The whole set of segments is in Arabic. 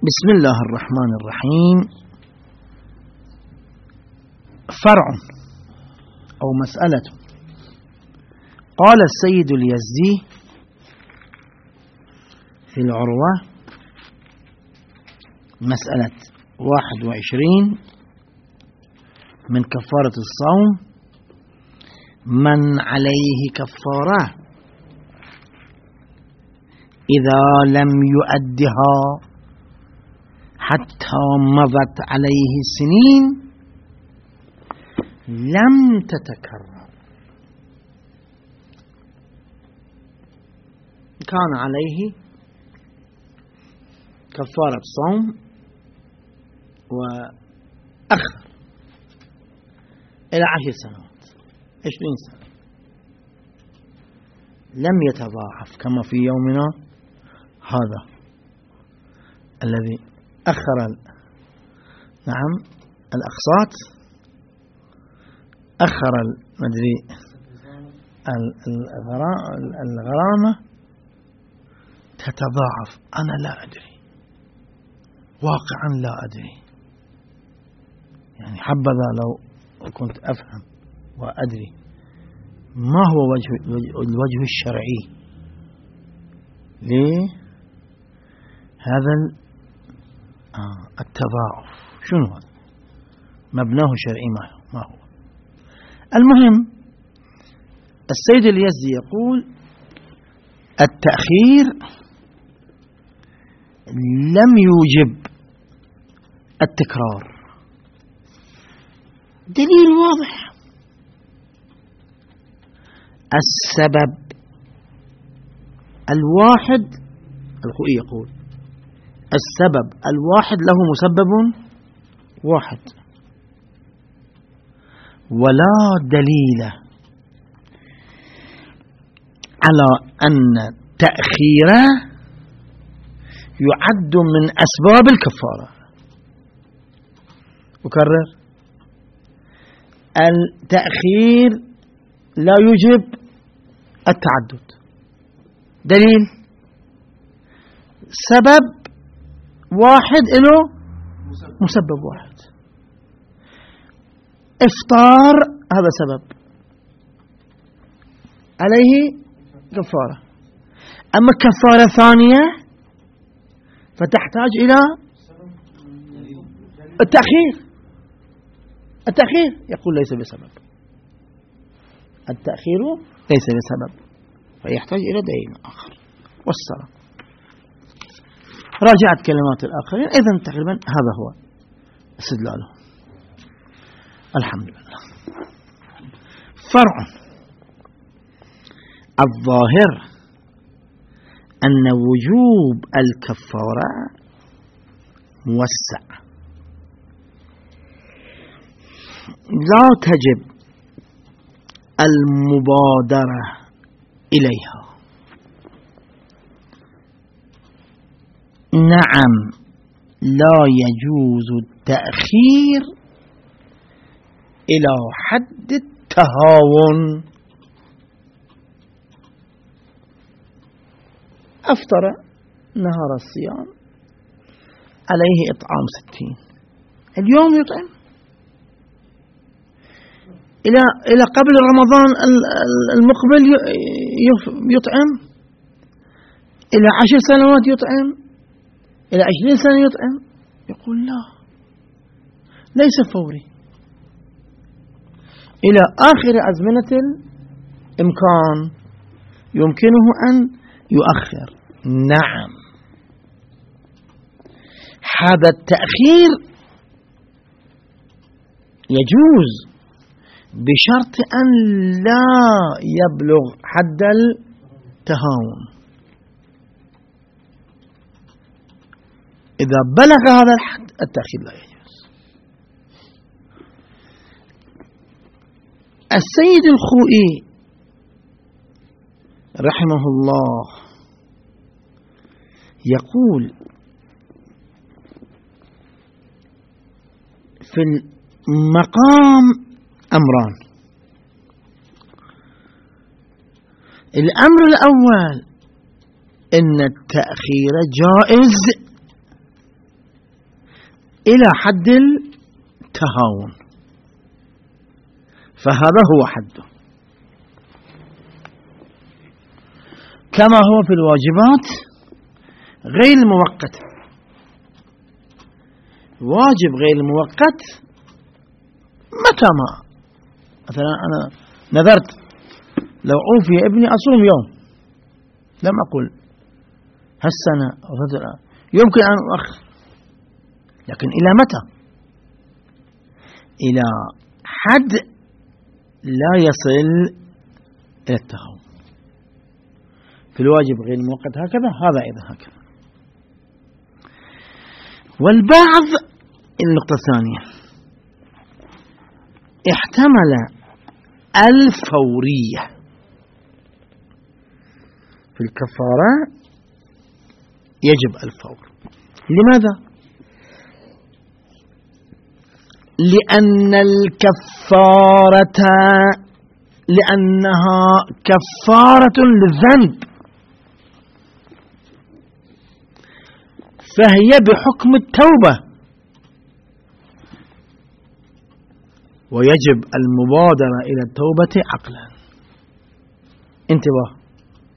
بسم الله الرحمن الرحيم. فرع أو مسألة. قال السيد اليزدي في العروة مسألة 21 من كفارة الصوم: من عليه كفارة إذا لم يؤدها حتى مضت عليه سنين لم تتكرر. كان عليه كفارة صوم وأخر إلى 10 سنوات 20 سنة، لم يتضاعف كما في يومنا هذا الذي أخر الأقساط، أخر الغرامة تتضاعف. أنا لا أدري، واقعا لا أدري، يعني حبذا لو كنت أفهم وأدري ما هو الوجه الشرعي لهذا التضاعف، شنو هذا مبناه شرعي ما هو. المهم السيد اليزدي يقول التأخير لم يوجب التكرار. دليل واضح: السبب الواحد، الخوئي يقول السبب الواحد له مسبب واحد، ولا دليل على أن تأخيره يعد من أسباب الكفارة. أكرر: التأخير لا يوجب التعدد. دليل: سبب واحد له مسبب واحد. إفطار هذا سبب، عليه كفارة. أما كفارة ثانية فتحتاج إلى التأخير يقول ليس بسبب، التأخير ليس بسبب، فيحتاج إلى دليل آخر. والسلام. راجعت كلمات الآخرين، إذن تقريبا هذا هو استدلاله. الحمد لله. فرع. الظاهر أن وجوب الكفارة موسع، لا تجب المبادرة إليها. نعم، لا يجوز التأخير إلى حد التهاون. أفطر نهار الصيام، عليه إطعام 60، اليوم يطعم، إلى قبل رمضان المقبل يطعم، إلى 10 سنوات يطعم، إلى 20 سنة يطعم. يقول لا، ليس فوري، إلى آخر أزمنة الإمكان يمكنه أن يؤخر. نعم، هذا التأخير يجوز بشرط أن لا يبلغ حد التهاون. إذا بلغ هذا الحد التأخير لا يجوز. السيد الخوئي رحمه الله يقول في المقام أمران: الأمر الأول إن التأخير جائز إلى حد التهاون، فهذا هو حده، كما هو في الواجبات غير المؤقتة. واجب غير المؤقت متى ما مثلا أنا نذرت لو عوفي ابني أصوم يوم، لم أقل هالسنة أو هالسنة، يمكن أن أؤخر، لكن إلى متى؟ إلى حد لا يصل إلى التهاون. في الواجب غير المؤقت هكذا، هذا أيضا هكذا. والبعض، النقطة الثانية، احتمل الفورية في الكفارة، يجب الفور. لماذا؟ لأن الكفارة لأنها كفارة للذنب، فهي بحكم التوبة، ويجب المبادرة إلى التوبة عقلا. انتباه،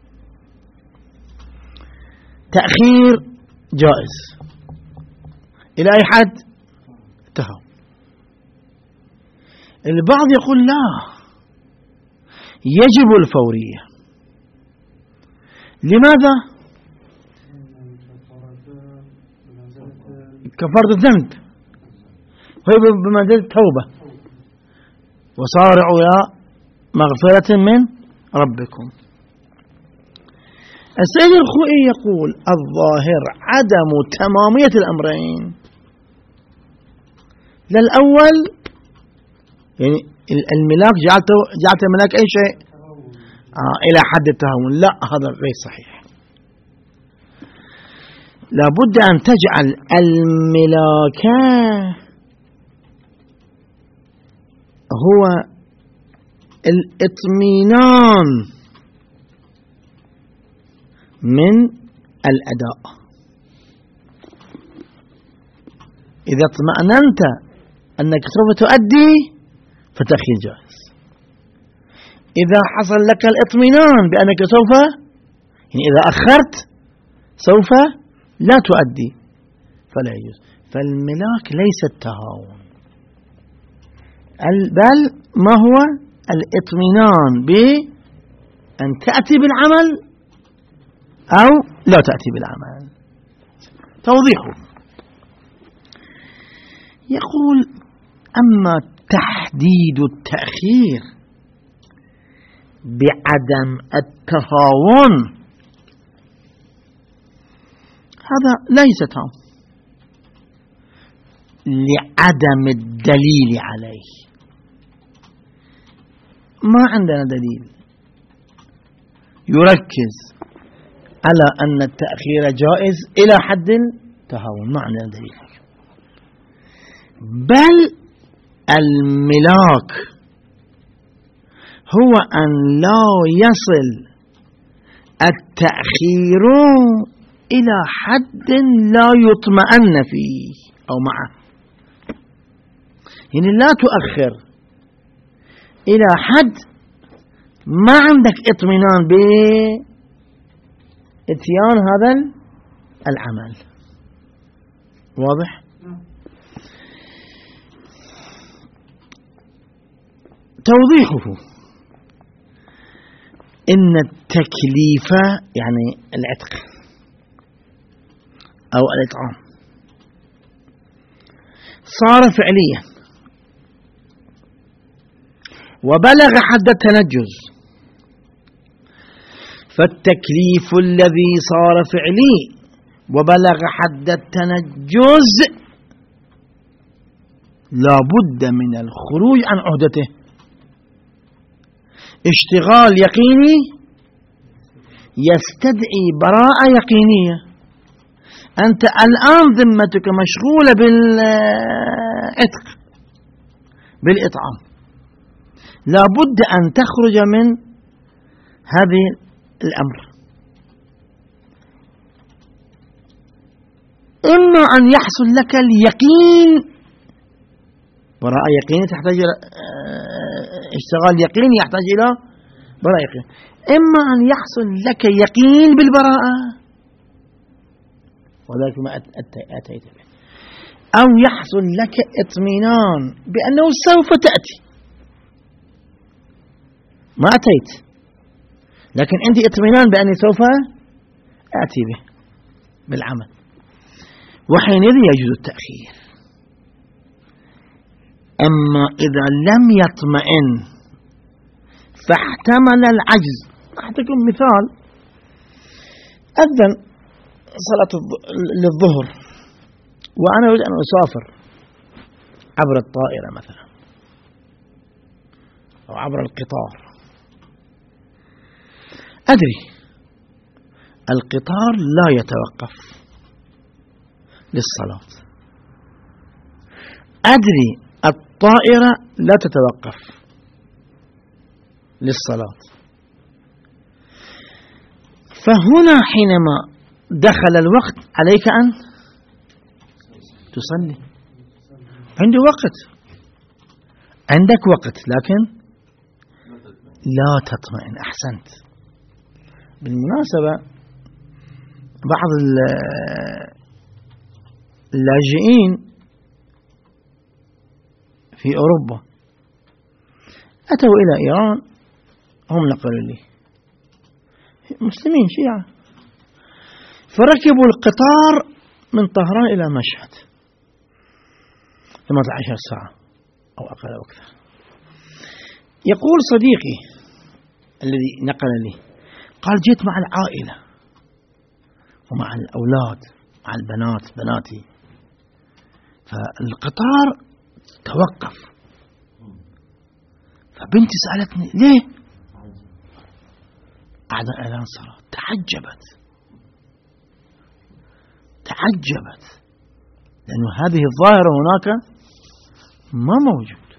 تأخير جائز إلى أي حد؟ تهاون. البعض يقول لا، يجب الفورية. لماذا؟ كفارة الذنب هي بمنزلة التوبة، وصارعوا إلى مغفرة من ربكم. السيد الخوئي يقول الظاهر عدم تمامية الأمرين. للأول يعني الملاك جعلت الملاك أي شيء إلى حد التهاون، لا، هذا غير صحيح. لابد أن تجعل الملاك هو الإطمئنان من الأداء. إذا اطمأننت أنك سوف تؤدي فتأخير جائز. إذا حصل لك الإطمئنان بأنك سوف، يعني إذا أخرت سوف لا تؤدي فلا يجوز. فالملاك ليس التهاون، بل ما هو الإطمئنان بأن تأتي بالعمل أو لا تأتي بالعمل. توضيحه، يقول أما تحديد التأخير بعدم التهاون هذا ليس تام لعدم الدليل عليه. ما عندنا دليل يركز على أن التأخير جائز إلى حد التهاون، ما عندنا دليل. بل الملاك هو أن لا يصل التأخير إلى حد لا يطمئن فيه أو معه، يعني لا تؤخر إلى حد ما عندك اطمئنان بإتيان هذا العمل. واضح؟ توضيحه إن التكليف يعني العتق أو الإطعام صار فعليا وبلغ حد التنجز، فالتكليف الذي صار فعلي وبلغ حد التنجز لا بد من الخروج عن عهدته. اشتغال يقيني يستدعي براءة يقينية. أنت الآن ذمتك مشغولة بالعتق بالإطعام، لا بد أن تخرج من هذه الأمر. إما أن يحصل لك اليقين، براءة يقين تحتاج إلى اشتغال يقين يحتاج إلى براءة يقين، إما أن يحصل لك يقين بالبراءة وذلك ما أتيت به، أو يحصل لك اطمئنان بأنه سوف تأتي. ما أتيت لكن عندي اطمئنان بأني سوف أتي به بالعمل، وحينئذ يجوز التأخير. أما إذا لم يطمئن فاحتمل العجز، أعطيكم مثال. أذن صلاة للظهر وأنا أريد أن أسافر عبر الطائرة مثلا أو عبر القطار، أدري القطار لا يتوقف للصلاة، أدري الطائرة لا تتوقف للصلاة، فهنا حينما دخل الوقت عليك أن تصلي. عندي وقت، عندك وقت لكن لا تطمئن. أحسنت. بالمناسبة بعض اللاجئين في أوروبا أتوا إلى إيران، هم نقلوا لي مسلمين شيعة، فركبوا القطار من طهران إلى مشهد 18 ساعة أو أقل أو أكثر. يقول صديقي الذي نقل لي، قال جيت مع العائلة ومع الأولاد مع البنات بناتي، فالقطار توقف، فبنتي سألتني ليه؟ بعد إعلان صلاة تعجبت لأنه هذه الظاهرة هناك ما موجود.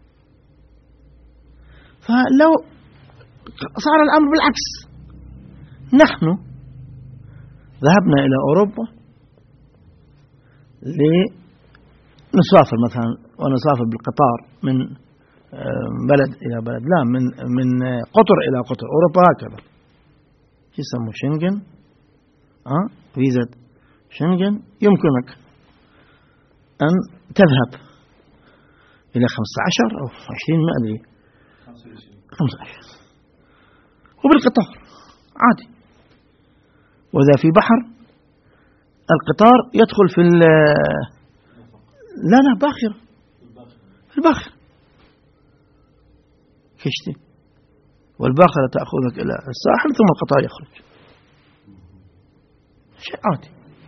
فلو صار الأمر بالعكس، نحن ذهبنا إلى أوروبا لنسافر مثلا، ونسافر بالقطار من بلد إلى بلد، لا من قطر إلى قطر، أوروبا هكذا يسمى شنغن، فيزا شنغن. يمكنك أن تذهب إلى 15 أو 20 ما أدري 15 وبالقطار عادي، وإذا في بحر القطار يدخل في لا باخرة، في الباخرة كشتي، والباخرة تأخذك إلى الساحل ثم القطار يخرج، شيء عادي.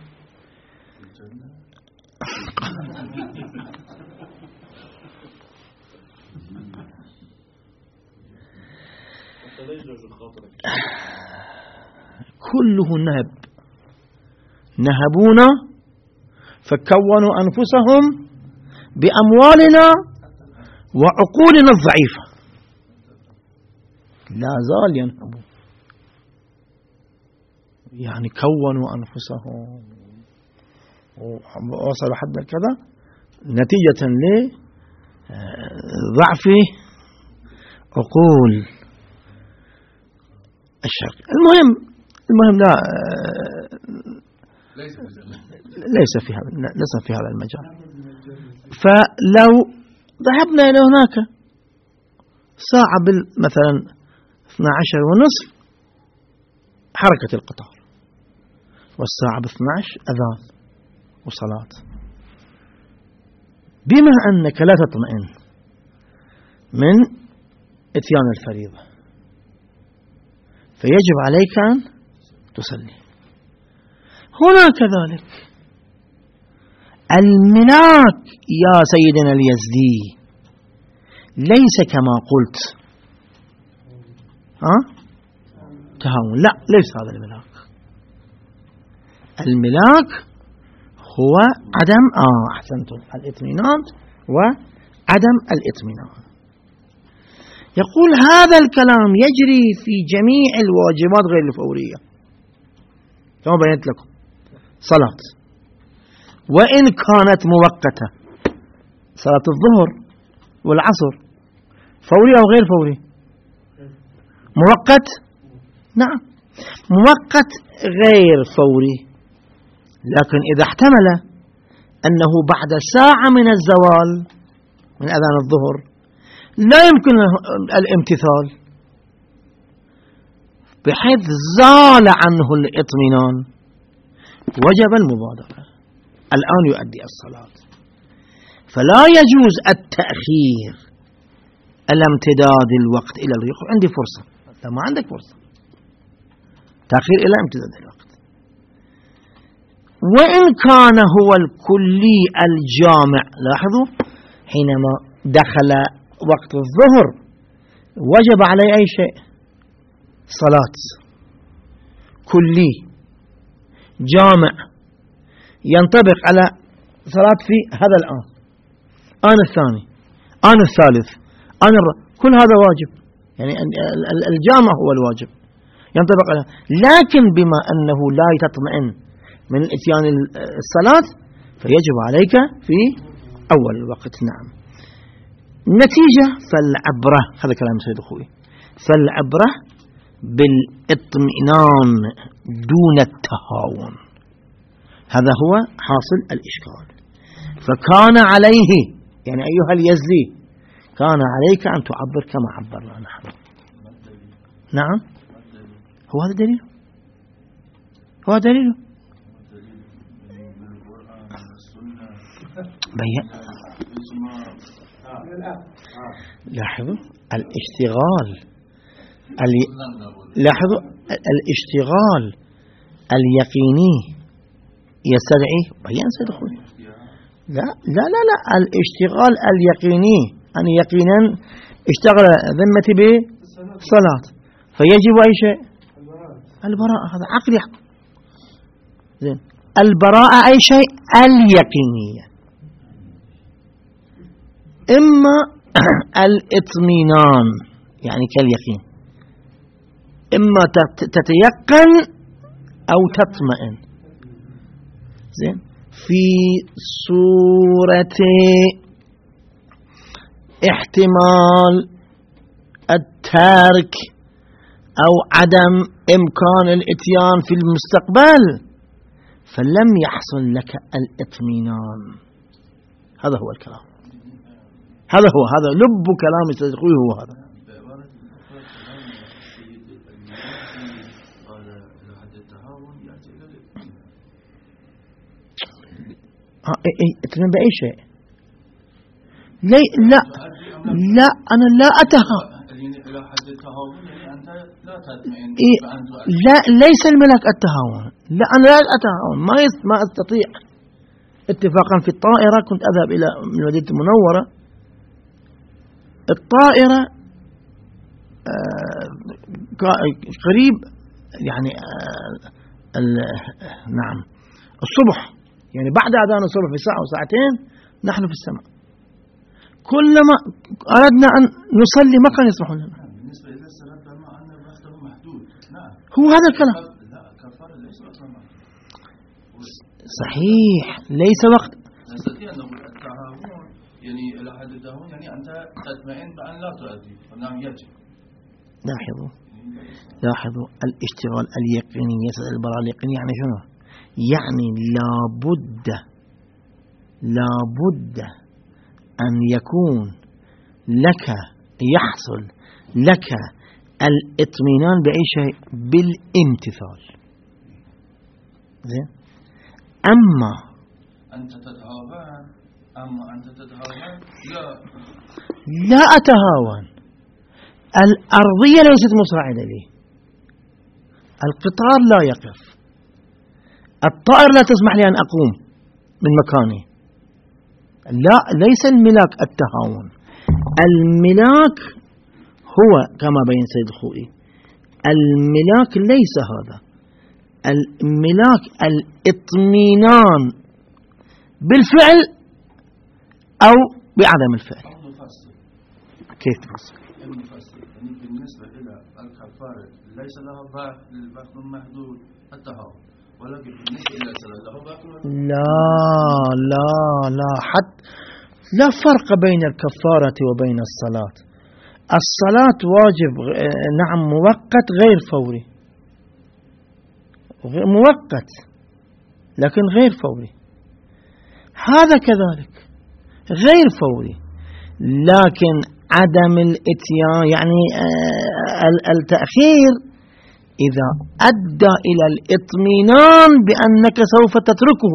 كله نهب، نهبونا فكونوا أنفسهم بأموالنا وعقولنا الضعيفة، لا زال ينهبون، يعني كونوا أنفسهم ووصلوا حد كذا نتيجة لضعف عقول الشرق. المهم لا ليس في هذا المجال. فلو ذهبنا إلى هناك ساعة مثلا 12:30 حركة القطار، والساعة 12 أذان وصلاة، بما أنك لا تطمئن من إتيان الفريضة فيجب عليك أن تصلي. هنا كذلك الملاك يا سيدنا اليزدي ليس كما قلت تهاون، لا ليس هذا الملاك. الملاك هو عدم أحسنتم الاطمئنان وعدم الاطمئنان. يقول هذا الكلام يجري في جميع الواجبات غير الفورية كما بينت لكم، صلاة وإن كانت مؤقتة، صلاة الظهر والعصر فوري أو غير فوري؟ مؤقت، نعم مؤقت غير فوري، لكن إذا احتمل أنه بعد ساعة من الزوال من أذان الظهر لا يمكن الامتثال بحيث زال عنه الاطمئنان، وجب المبادرة، الآن يؤدي الصلاة. فلا يجوز التأخير، الامتداد الوقت إلى الوقت. عندي فرصة، لا ما عندك فرصة، تأخير إلى امتداد الوقت. وإن كان هو الكلي الجامع، لاحظوا حينما دخل وقت الظهر وجب عليه أي شيء، صلاة كلي جامع ينطبق على صلاة في هذا الآن، آن الثاني، آن الثالث، كل هذا واجب، يعني الجامع هو الواجب ينطبق على. لكن بما أنه لا تطمئن من الاتيان الصلاة فيجب عليك في أول الوقت. نعم. النتيجة فالعبرة، هذا كلام سيد أخوي، فالعبرة بالاطمئنان دون التهاون، هذا هو حاصل الإشكال. فكان عليه، يعني أيها اليزدي كان عليك أن تعبر كما عبرنا نحن. نعم، هو هذا دليل، هو دليل. لاحظوا الاشتغال، لاحظوا الاشتغال اليقيني يستدعي بيان سيد أخوي. لا لا لا لا، الاشتغال اليقيني أن يقينا اشتغل ذمتي بصلاة فيجب أي شيء، البراءة، هذا عقل يحكم. زين، البراءة أي شيء اليقينية، إما الاطمئنان يعني كاليقين، إما تتيقن أو تطمئن. زين، في صورة احتمال الترك أو عدم إمكان الاتيان في المستقبل فلم يحصل لك الاطمئنان. هذا هو الكلام، هذا لب كلام سيد أخوي، هو هذا. اطمئن بأي شيء؟ لا لا، أنا لا أتهاون. لا، ليس الملك التهاون، لا أنا لا أتهاون، ما أستطيع. اتفاقا في الطائرة كنت أذهب إلى المدينة المنورة، الطائرة قريب يعني نعم الصبح، يعني بعد أذان الصبح بساعة وساعتين نحن في السماء. كلما أردنا أن نصلي ما كان يسمح لنا. بالنسبة إلى السلام كما أن وقته محدود. نعم، هو هذا الكلام. لا، كفارة ليس وقت صحيح، ليس وقت. نستطيع أن نقول التهاون يعني إلى حد التهاون يعني أنت تطمئن بأن لا تؤدي، فنعم يجب. لاحظوا الاشتغال اليقيني، يسأل البراءة اليقيني يعني شنو؟ يعني لابد أن يكون لك، يحصل لك الاطمئنان بأي شيء؟ بالامتثال. زين، أما أنت تتهاون لا أتهاون. الأرضية ليست مساعدة لي، القطار لا يقف، الطائر لا تسمح لي أن أقوم من مكاني. لا، ليس الملاك التهاون، الملاك هو كما بين سيد خوئي، الملاك ليس هذا، الملاك الاطمئنان بالفعل أو بعدم الفعل. كيف تفسر؟ بالنسبة إلى الكفارة ليس لها باع للبخت محدود التهاون، ولكن بالنسبة إلى الصلاة له باقي. لا حتى لا فرق بين الكفارة وبين الصلاة. الصلاة واجب نعم مؤقت غير فوري، مؤقت لكن غير فوري. هذا كذلك غير فوري، لكن عدم الاتيان يعني التأخير إذا أدى إلى الإطمئنان بأنك سوف تتركه،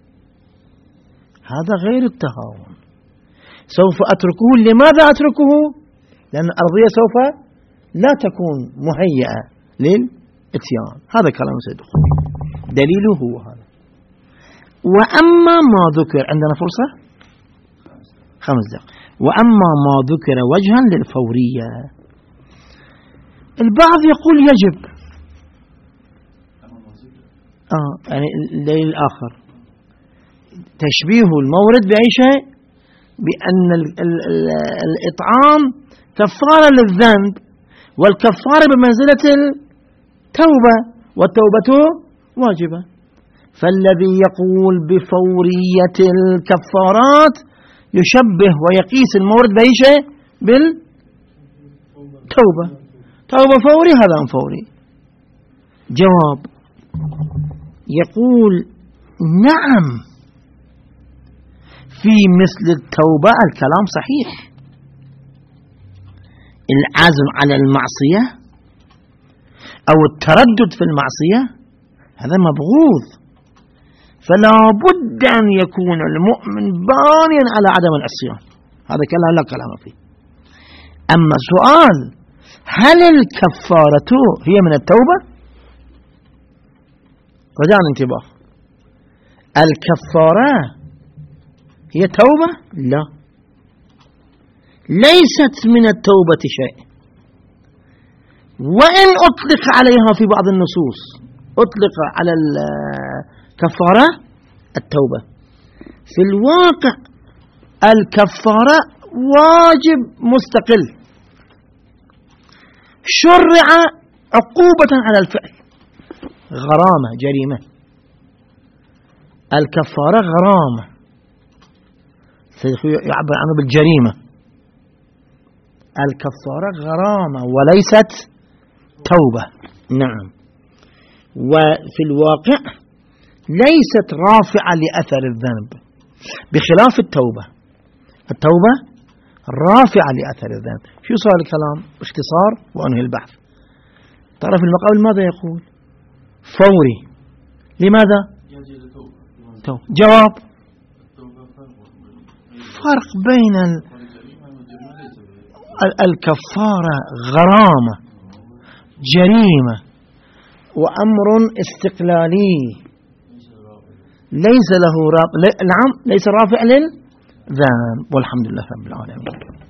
هذا غير التهاون. سوف أتركه، لماذا أتركه؟ لأن الأرضية سوف لا تكون مهيئة للإتيان. هذا كلام سيد الخوي، دليله هو هذا. وأما ما ذكر، عندنا فرصة 5 دقائق. وأما ما ذكر وجها للفورية، البعض يقول يجب يعني الدليل الآخر تشبيه المورد بأي شيء، بأن الإطعام كفارة للذنب، والكفارة بمنزلة التوبة، والتوبة واجبة. فالذي يقول بفورية الكفارات يشبه ويقيس المورد بأي شيء بالتوبة. توبة فوري، هذا فوري. جواب، يقول نعم في مثل التوبة الكلام صحيح. العزم على المعصية أو التردد في المعصية هذا مبغوض، فلا بد أن يكون المؤمن بانيا على عدم العصيان. هذا كلام لا كلام فيه. أما سؤال هل الكفارة هي من التوبة؟ رجاء انتباه، الكفارة هي توبة؟ لا، ليست من التوبة شيء، وإن أطلق عليها في بعض النصوص، أطلق على الكفارة التوبة. في الواقع الكفارة واجب مستقل شرع عقوبة على الفعل، غرامة، جريمة. الكفارة غرامة يعبر عنه بالجريمة. الكفارة غرامة وليست توبة. نعم. وفي الواقع ليست رافعة لأثر الذنب بخلاف التوبة. التوبة رافعة لأثر الذنب. شو صار الكلام باختصار وأنهي البحث؟ ترى في المقابل ماذا يقول؟ فوري. لماذا؟ جواب، فرق بين الكفارة غرامة جريمة وأمر استقلالي ليس له نعم ليس رافع للذنب. والحمد لله رب العالمين.